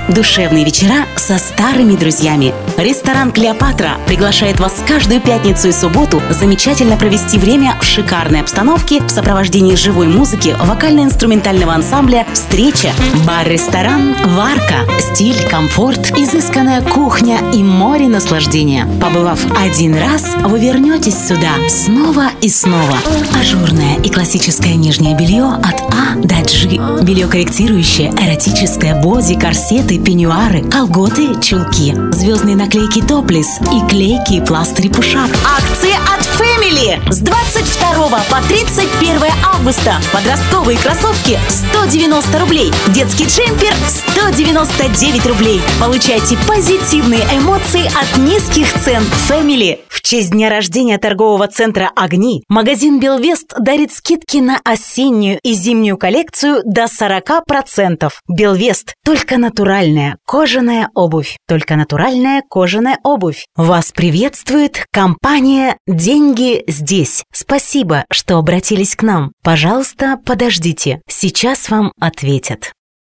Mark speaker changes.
Speaker 1: Душевные вечера со старыми друзьями. Ресторан «Клеопатра» приглашает вас каждую пятницу и субботу замечательно провести время в шикарной обстановке в сопровождении живой музыки, вокально-инструментального ансамбля «Встреча». Бар-ресторан «Варка». Стиль, комфорт, изысканная кухня и море наслаждения. Побывав один раз, вы вернетесь сюда снова и снова. Ажурное и классическое нижнее белье от А до G. Белье корректирующее, эротическое, боди, корсеты, пеньюары, колготы, чулки. Звездные наклейки топлес и клейкие пластыри пушап. Акции от Family с 22 по 31 августа. Подростковые кроссовки 190 рублей. Детский джемпер 199 рублей. Получайте позитивные эмоции от низких цен. Family. В честь дня рождения торгового центра «Огни» магазин Белвест дарит скидки на осеннюю и зимнюю коллекцию до 40%. Белвест – только натуральная кожаная обувь. Только натуральная кожаная обувь. Вас приветствует компания «Деньги здесь». Спасибо, что обратились к нам. Пожалуйста, подождите. Сейчас вам ответят.